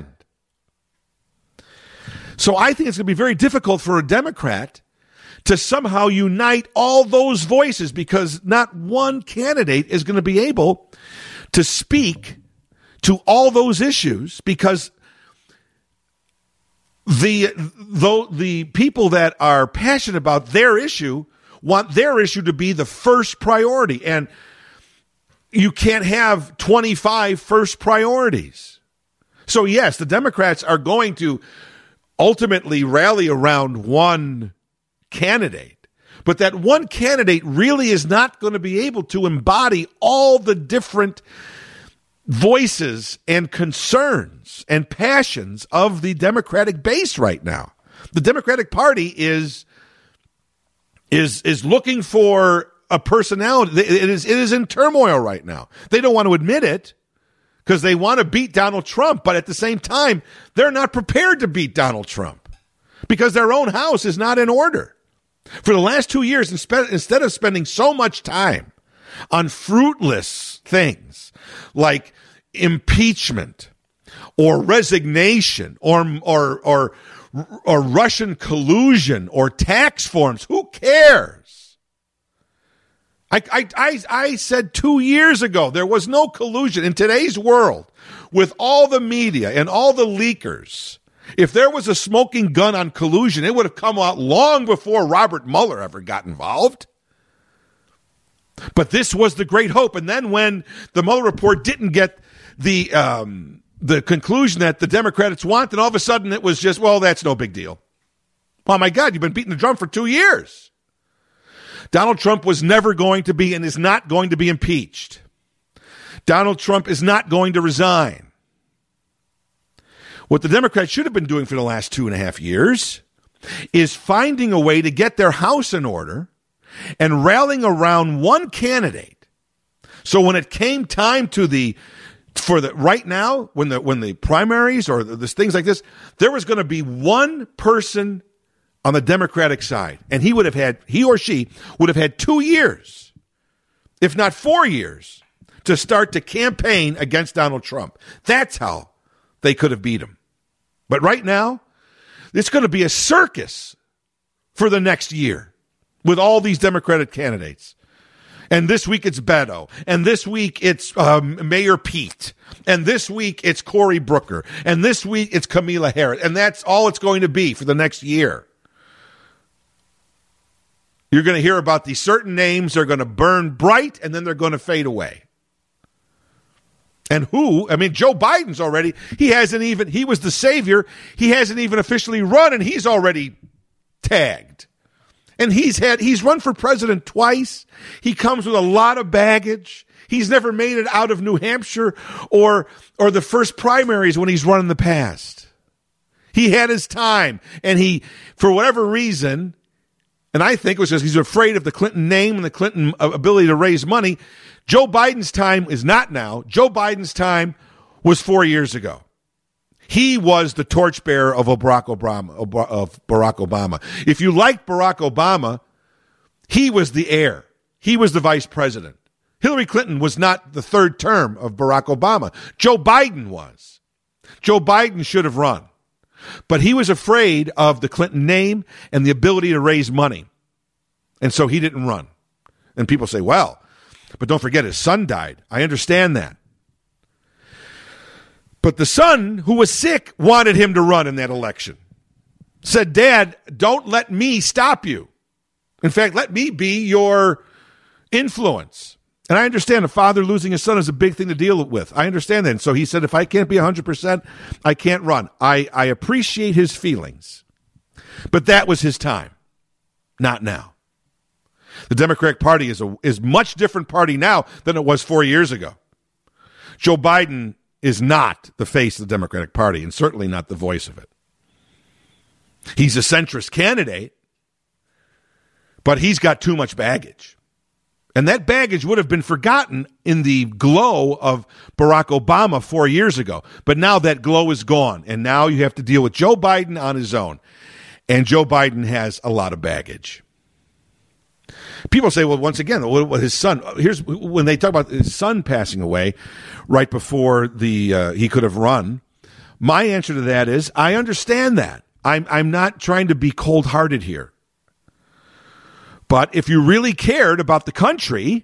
So I think it's going to be very difficult for a Democrat to somehow unite all those voices, because not one candidate is going to be able to speak to all those issues, because the people that are passionate about their issue want their issue to be the first priority. And you can't have 25 first priorities. So yes, the Democrats are going to ultimately rally around one candidate, but that one candidate really is not going to be able to embody all the different voices and concerns and passions of the Democratic base right now. The Democratic Party is looking for a personality. It is in turmoil right now. They don't want to admit it because they want to beat Donald Trump, but at the same time, they're not prepared to beat Donald Trump because their own house is not in order. For the last 2 years, instead of spending so much time on fruitless things like impeachment or resignation or Russian collusion or tax forms, who cares? I said 2 years ago there was no collusion in today's world with all the media and all the leakers. If there was a smoking gun on collusion, it would have come out long before Robert Mueller ever got involved. But this was the great hope. And then when the Mueller report didn't get the conclusion that the Democrats want, and all of a sudden it was just, well, that's no big deal. Oh my God, you've been beating the drum for 2 years. Donald Trump was never going to be and is not going to be impeached. Donald Trump is not going to resign. What the Democrats should have been doing for the last 2.5 years is finding a way to get their house in order and rallying around one candidate. So when it came time right now, when the primaries or the things like this, there was going to be one person on the Democratic side, and he or she would have had 2 years, if not 4 years, to start to campaign against Donald Trump. That's how they could have beat him. But right now, it's going to be a circus for the next year with all these Democratic candidates. And this week it's Beto. And this week it's Mayor Pete. And this week it's Cory Booker. And this week it's Kamala Harris. And that's all it's going to be for the next year. You're going to hear about these certain names. They're going to burn bright and then they're going to fade away. And Joe Biden's already, he was the savior. He hasn't even officially run and he's already tagged. And he's run for president twice. He comes with a lot of baggage. He's never made it out of New Hampshire or the first primaries when he's run in the past. He had his time and he, for whatever reason, and I think it was because he's afraid of the Clinton name and the Clinton ability to raise money. Joe Biden's time is not now. Joe Biden's time was 4 years ago. He was the torchbearer of Barack Obama. If you liked Barack Obama, he was the heir. He was the vice president. Hillary Clinton was not the third term of Barack Obama. Joe Biden was. Joe Biden should have run. But he was afraid of the Clinton name and the ability to raise money. And so he didn't run. And people say, well, but don't forget his son died. I understand that. But the son, who was sick, wanted him to run in that election. Said, Dad, don't let me stop you. In fact, let me be your influence. And I understand a father losing his son is a big thing to deal with. I understand that. And so he said, if I can't be 100%, I can't run. I appreciate his feelings. But that was his time. Not now. The Democratic Party is much different party now than it was 4 years ago. Joe Biden is not the face of the Democratic Party and certainly not the voice of it. He's a centrist candidate, but he's got too much baggage. And that baggage would have been forgotten in the glow of Barack Obama 4 years ago. But now that glow is gone, and now you have to deal with Joe Biden on his own. And Joe Biden has a lot of baggage. People say, well, once again, his son, here's when they talk about his son passing away right before he could have run. My answer to that is, I understand that. I'm not trying to be cold-hearted here. But if you really cared about the country,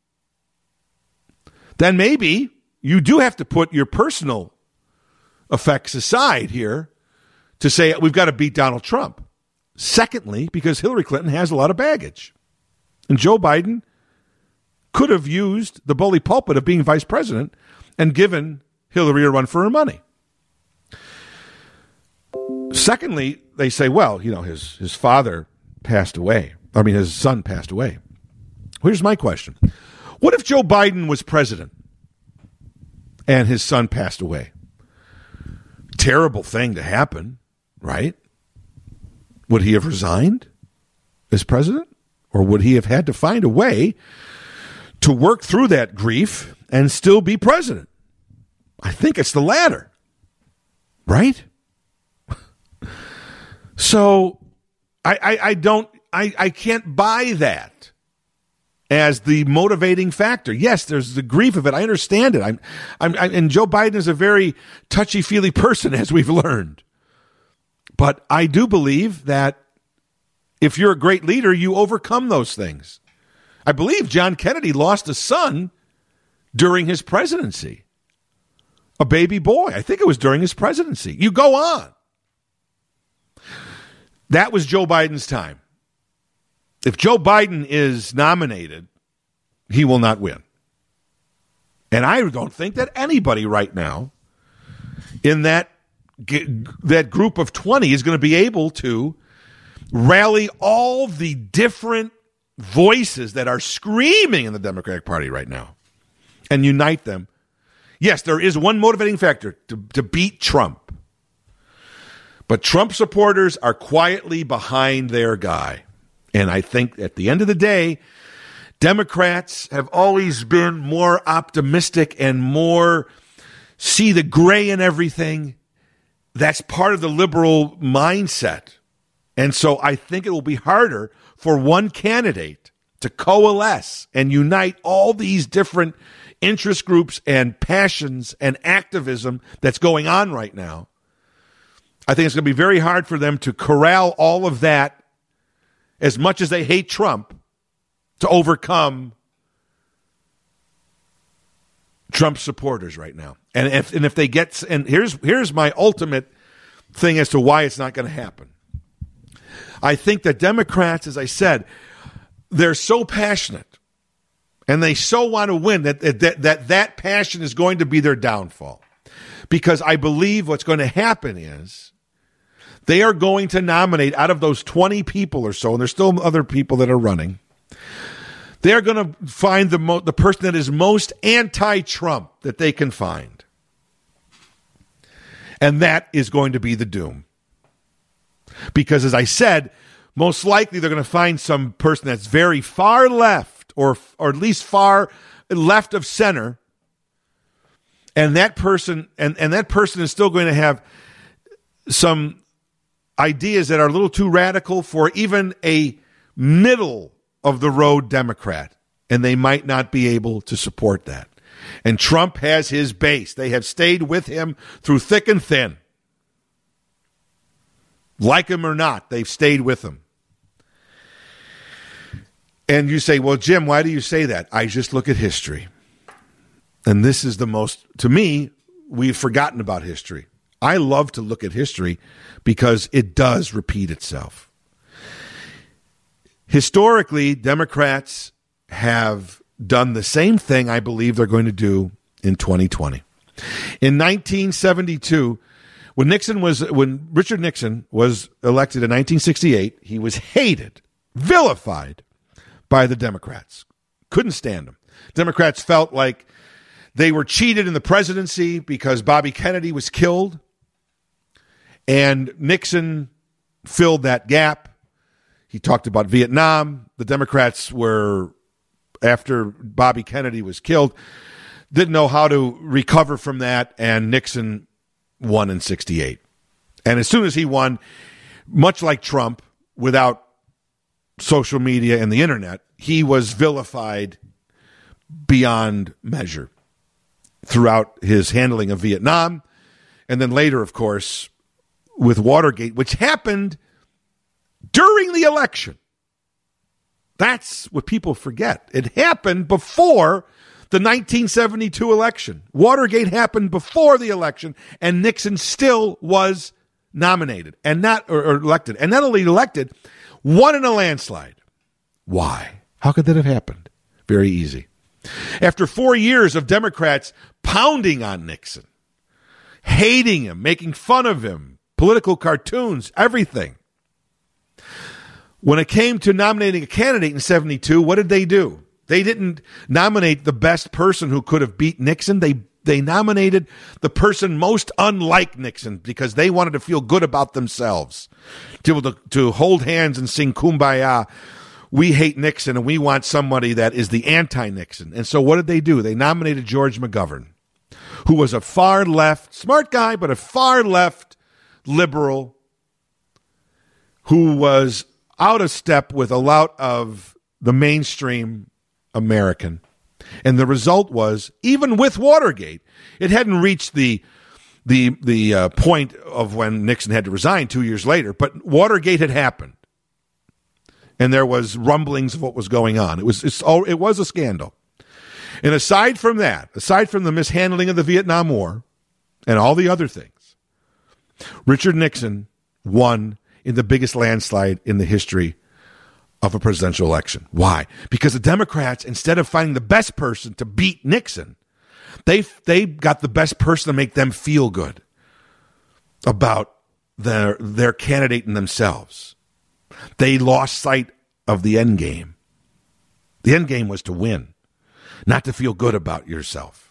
then maybe you do have to put your personal effects aside here to say we've got to beat Donald Trump. Secondly, because Hillary Clinton has a lot of baggage. And Joe Biden could have used the bully pulpit of being vice president and given Hillary a run for her money. Secondly, they say, well, his father passed away. His son passed away. Here's my question. What if Joe Biden was president and his son passed away? Terrible thing to happen, right? Would he have resigned as president? Or would he have had to find a way to work through that grief and still be president? I think it's the latter, right? So I can't buy that as the motivating factor. Yes, there's the grief of it. I understand it. And Joe Biden is a very touchy-feely person, as we've learned. But I do believe that if you're a great leader, you overcome those things. I believe John Kennedy lost a son during his presidency. A baby boy. I think it was during his presidency. You go on. That was Joe Biden's time. If Joe Biden is nominated, he will not win. And I don't think that anybody right now in that group of 20 is going to be able to rally all the different voices that are screaming in the Democratic Party right now and unite them. Yes, there is one motivating factor to beat Trump. But Trump supporters are quietly behind their guy. And I think at the end of the day, Democrats have always been more optimistic and more see the gray in everything. That's part of the liberal mindset. And so I think it will be harder for one candidate to coalesce and unite all these different interest groups and passions and activism that's going on right now. I think it's going to be very hard for them to corral all of that, as much as they hate Trump, to overcome Trump supporters right now. And if they get, and here's my ultimate thing as to why it's not going to happen. I think that Democrats, as I said, they're so passionate and they so want to win that passion is going to be their downfall. Because I believe what's going to happen is they are going to nominate out of those 20 people or so, and there's still other people that are running. They're going to find the person that is most anti-Trump that they can find. And that is going to be the doom. Because, as I said, most likely they're going to find some person that's very far left or at least far left of center. And that person and that person is still going to have some ideas that are a little too radical for even a middle of the road Democrat. And they might not be able to support that. And Trump has his base. They have stayed with him through thick and thin. Like him or not, they've stayed with him. And you say, well, Jim, why do you say that? I just look at history. And this is the most, to me, we've forgotten about history. I love to look at history because it does repeat itself. Historically, Democrats have done the same thing I believe they're going to do in 2020. In 1972, when Richard Nixon was elected in 1968, he was hated, vilified by the Democrats. Couldn't stand him. Democrats felt like they were cheated in the presidency because Bobby Kennedy was killed, and Nixon filled that gap. He talked about Vietnam. The Democrats were, after Bobby Kennedy was killed, didn't know how to recover from that, and Nixon won in 68. And as soon as he won, much like Trump, without social media and the internet, he was vilified beyond measure throughout his handling of Vietnam. And then later, of course, with Watergate, which happened during the election. That's what people forget. It happened before the 1972 election. Watergate happened before the election, and Nixon still was nominated and not or elected. And not only elected, won in a landslide. Why? How could that have happened? Very easy. After 4 years of Democrats pounding on Nixon, hating him, making fun of him, political cartoons, everything. When it came to nominating a candidate in 72, what did they do? They didn't nominate the best person who could have beat Nixon. They nominated the person most unlike Nixon because they wanted to feel good about themselves, to hold hands and sing Kumbaya. We hate Nixon and we want somebody that is the anti-Nixon. And so what did they do? They nominated George McGovern, who was a far left, smart guy, but a far left liberal who was out of step with a lot of the mainstream American. And the result was, even with Watergate, it hadn't reached the point of when Nixon had to resign 2 years later, but Watergate had happened. And there was rumblings of what was going on. It was a scandal. And aside from that, aside from the mishandling of the Vietnam War and all the other things, Richard Nixon won in the biggest landslide in the history of a presidential election. Why? Because the Democrats, instead of finding the best person to beat Nixon, they got the best person to make them feel good about their candidate and themselves. They lost sight of the end game. The end game was to win, not to feel good about yourself.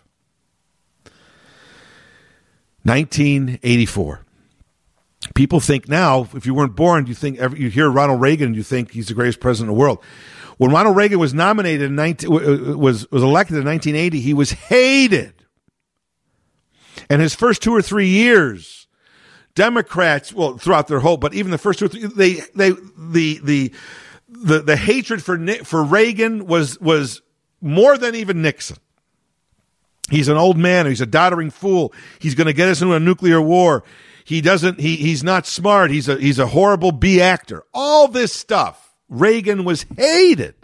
1984. People think now, if you weren't born, you hear Ronald Reagan and you think he's the greatest president in the world. When Ronald Reagan was nominated was elected in 1980, he was hated. And his first 2 or 3 years, Democrats, well, throughout their whole, but even the first 2 or 3, the hatred for Reagan was more than even Nixon. He's an old man. He's a doddering fool. He's going to get us into a nuclear war. He's not smart. He's a horrible B actor. All this stuff. Reagan was hated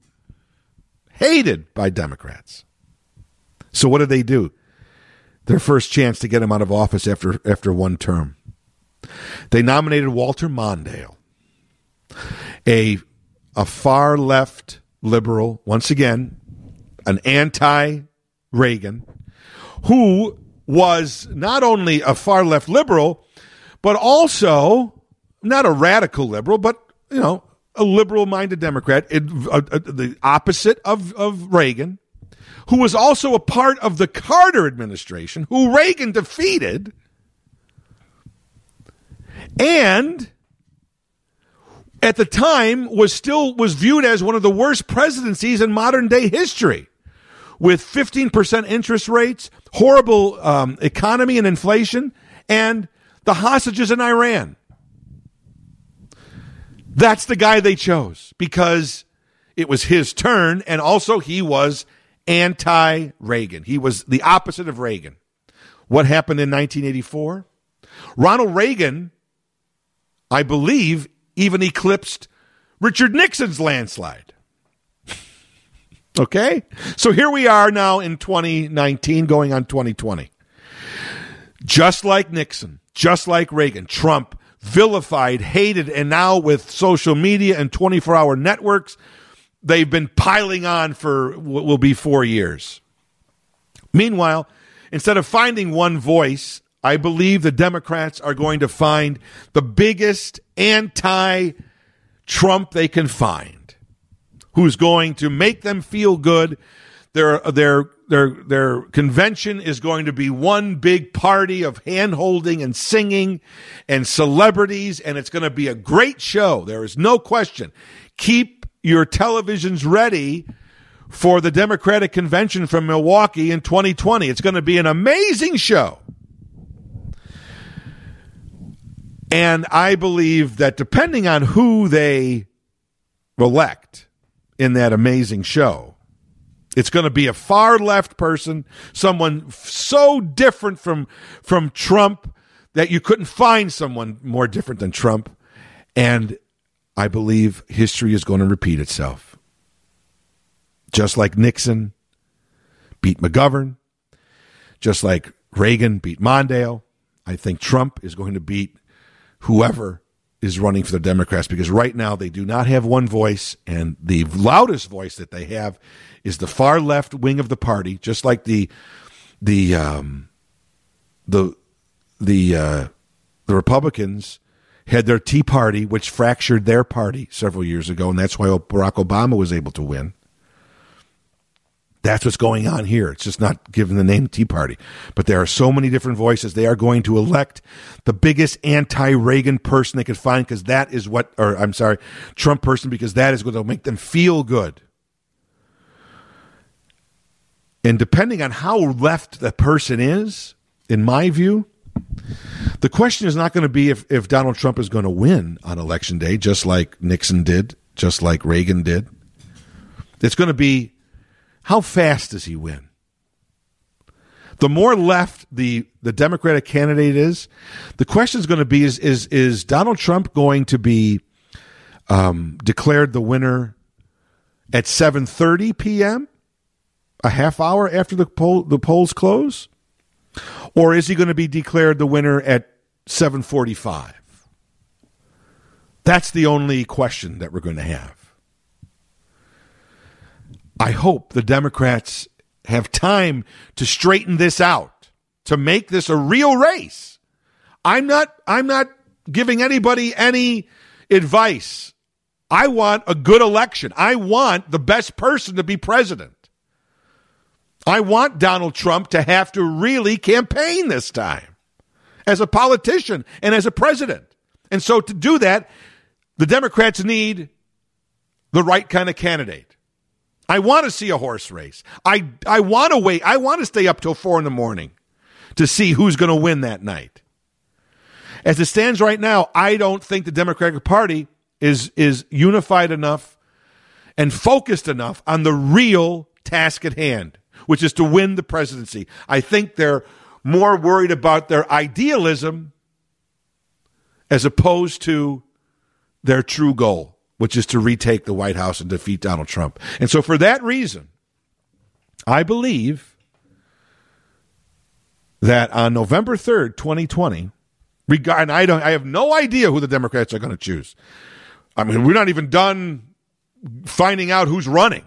by Democrats. So what did they do? Their first chance to get him out of office after one term. They nominated Walter Mondale, a far left liberal, once again, an anti-Reagan, who was not only a far left liberal, but also not a radical liberal, but, a liberal-minded Democrat, the opposite of Reagan, who was also a part of the Carter administration, who Reagan defeated, and at the time was viewed as one of the worst presidencies in modern day history, with 15% interest rates, horrible economy and inflation, and the hostages in Iran. That's the guy they chose because it was his turn, and also he was anti-Reagan. He was the opposite of Reagan. What happened in 1984? Ronald Reagan, I believe, even eclipsed Richard Nixon's landslide. Okay? So here we are now in 2019, going on 2020. Just like Nixon, just like Reagan, Trump vilified, hated, and now with social media and 24-hour networks, they've been piling on for what will be 4 years. Meanwhile, instead of finding one voice, I believe the Democrats are going to find the biggest anti-Trump they can find, who's going to make them feel good. Their convention is going to be one big party of hand-holding and singing and celebrities, and it's going to be a great show. There is no question. Keep your televisions ready for the Democratic Convention from Milwaukee in 2020. It's going to be an amazing show. And I believe that depending on who they elect in that amazing show. It's going to be a far left person, someone so different from Trump that you couldn't find someone more different than Trump. And I believe history is going to repeat itself. Just like Nixon beat McGovern, just like Reagan beat Mondale, I think Trump is going to beat whoever is running for the Democrats, because right now they do not have one voice, and the loudest voice that they have is the far left wing of the party, just like the Republicans had their Tea Party, which fractured their party several years ago, and that's why Barack Obama was able to win. That's what's going on here. It's just not given the name Tea Party. But there are so many different voices. They are going to elect the biggest anti-Reagan person they could find, because that is Trump person, because that is going to make them feel good. And depending on how left the person is, in my view, the question is not going to be if Donald Trump is going to win on Election Day, just like Nixon did, just like Reagan did. It's going to be, how fast does he win? The more left the Democratic candidate is, the question is going to be, is Donald Trump going to be declared the winner at 7:30 p.m., a half hour after the polls close? Or is he going to be declared the winner at 7:45? That's the only question that we're going to have. I hope the Democrats have time to straighten this out, to make this a real race. I'm not giving anybody any advice. I want a good election. I want the best person to be president. I want Donald Trump to have to really campaign this time as a politician and as a president. And so to do that, the Democrats need the right kind of candidate. I want to see a horse race. I want to wait. I want to stay up till 4 a.m. to see who's going to win that night. As it stands right now, I don't think the Democratic Party is unified enough and focused enough on the real task at hand, which is to win the presidency. I think they're more worried about their idealism as opposed to their true goal, which is to retake the White House and defeat Donald Trump. And so for that reason, I believe that on November 3rd, 2020, and I have no idea who the Democrats are going to choose. I mean, we're not even done finding out who's running.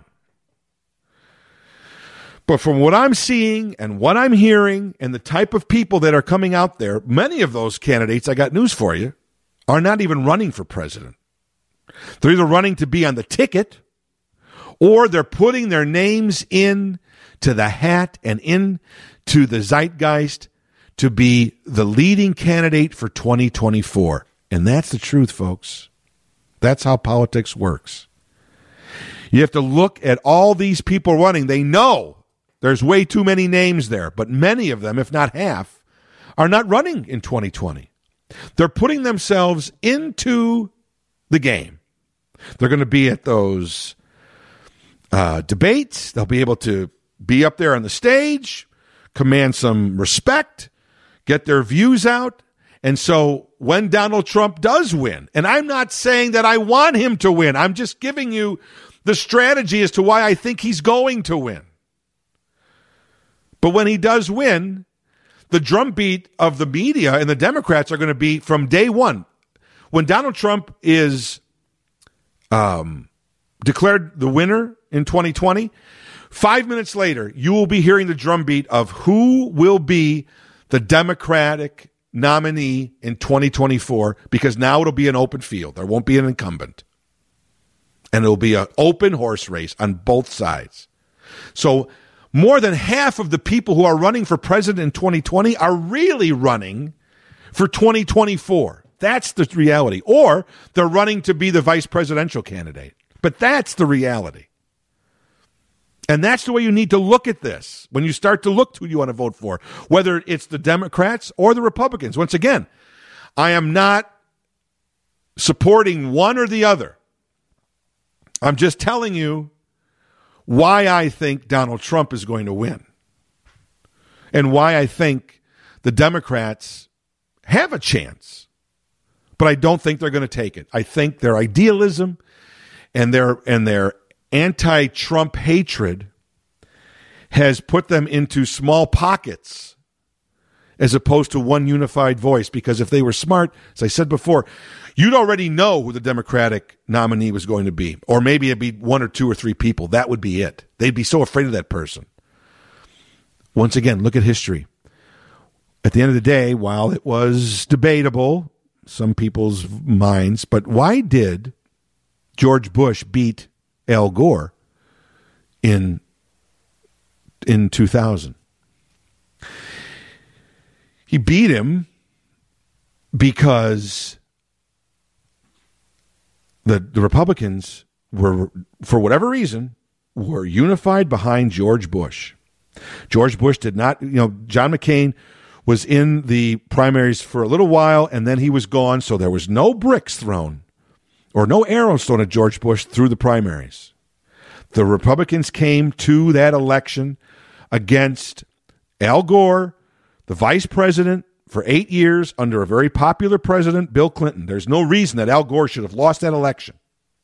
But from what I'm seeing and what I'm hearing and the type of people that are coming out there, many of those candidates, I got news for you, are not even running for president. They're either running to be on the ticket, or they're putting their names in to the hat and into the zeitgeist to be the leading candidate for 2024. And that's the truth, folks. That's how politics works. You have to look at all these people running. They know there's way too many names there, but many of them, if not half, are not running in 2020. They're putting themselves into the game. They're going to be at those debates. They'll be able to be up there on the stage, command some respect, get their views out. And so when Donald Trump does win, and I'm not saying that I want him to win, I'm just giving you the strategy as to why I think he's going to win. But when he does win, the drumbeat of the media and the Democrats are going to be from day one. When Donald Trump is declared the winner in 2020, 5 minutes later, you will be hearing the drumbeat of who will be the Democratic nominee in 2024, because now it'll be an open field. There won't be an incumbent. And it'll be an open horse race on both sides. So more than half of the people who are running for president in 2020 are really running for 2024. That's the reality. Or they're running to be the vice presidential candidate. But that's the reality. And that's the way you need to look at this when you start to look who you want to vote for, whether it's the Democrats or the Republicans. Once again, I am not supporting one or the other. I'm just telling you why I think Donald Trump is going to win and why I think the Democrats have a chance. But I don't think they're going to take it. I think their idealism and their anti-Trump hatred has put them into small pockets as opposed to one unified voice. Because if they were smart, as I said before, you'd already know who the Democratic nominee was going to be. Or maybe it'd be one or two or three people. That would be it. They'd be so afraid of that person. Once again, look at history. At the end of the day, while it was debatable, some people's minds, but why did George Bush beat Al Gore in 2000? He beat him because the Republicans were, for whatever reason, were unified behind George Bush. George Bush did not, John McCain was in the primaries for a little while, and then he was gone, so there was no bricks thrown or no arrows thrown at George Bush through the primaries. The Republicans came to that election against Al Gore, the vice president for 8 years under a very popular president, Bill Clinton. There's no reason that Al Gore should have lost that election.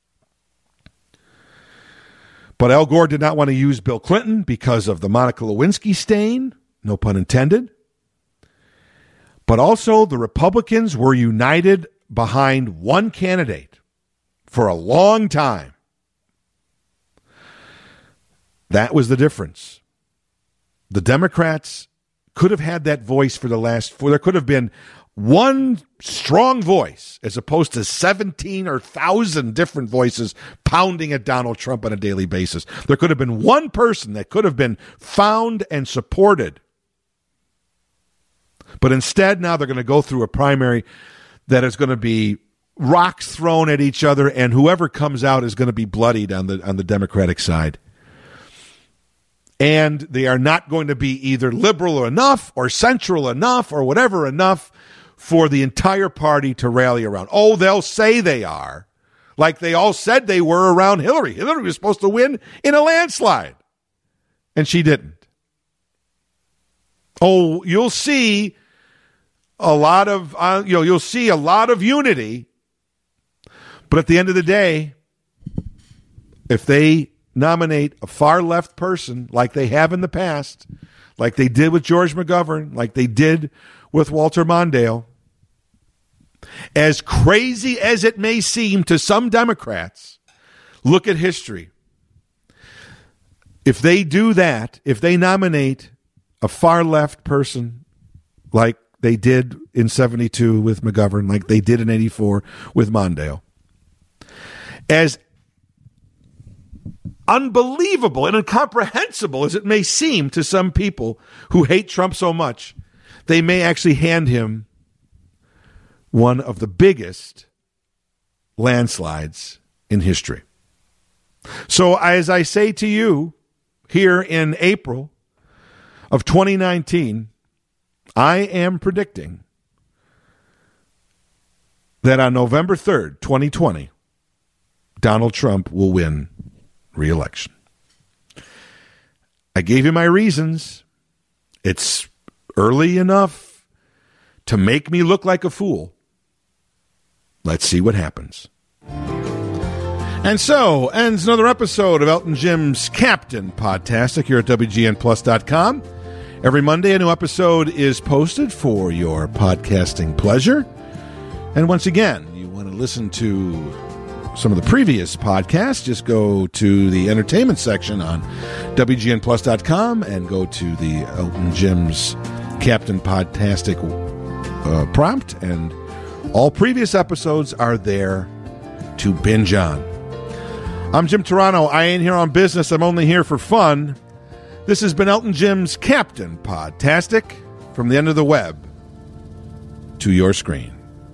But Al Gore did not want to use Bill Clinton because of the Monica Lewinsky stain, no pun intended. But also the Republicans were united behind one candidate for a long time. That was the difference. The Democrats could have had that voice for the last four. There could have been one strong voice as opposed to 17 or 1,000 different voices pounding at Donald Trump on a daily basis. There could have been one person that could have been found and supported. But instead, now they're going to go through a primary that is going to be rocks thrown at each other, and whoever comes out is going to be bloodied on the Democratic side. And they are not going to be either liberal enough or central enough or whatever enough for the entire party to rally around. Oh, they'll say they are, like they all said they were around Hillary. Hillary was supposed to win in a landslide, and she didn't. Oh, you'll see a lot of you'll see a lot of unity, but at the end of the day, if they nominate a far left person like they have in the past, like they did with George McGovern, like they did with Walter Mondale, as crazy as it may seem to some Democrats, look at history. If they do that, if they nominate a far left person like they did in 72 with McGovern, like they did in 84 with Mondale, as unbelievable and incomprehensible as it may seem to some people who hate Trump so much, they may actually hand him one of the biggest landslides in history. So as I say to you, here in April of 2019, I am predicting that on November 3rd, 2020, Donald Trump will win re-election. I gave you my reasons. It's early enough to make me look like a fool. Let's see what happens. And so ends another episode of Elton Jim's Captain Podtastic here at WGNPlus.com. Every Monday, a new episode is posted for your podcasting pleasure. And once again, you want to listen to some of the previous podcasts, just go to the entertainment section on WGNPlus.com and go to the Elton Jim's Captain Podtastic prompt, and all previous episodes are there to binge on. I'm Jim Turano. I ain't here on business. I'm only here for fun. This has been Elton Jim's Captain Podtastic, from the end of the web to your screen.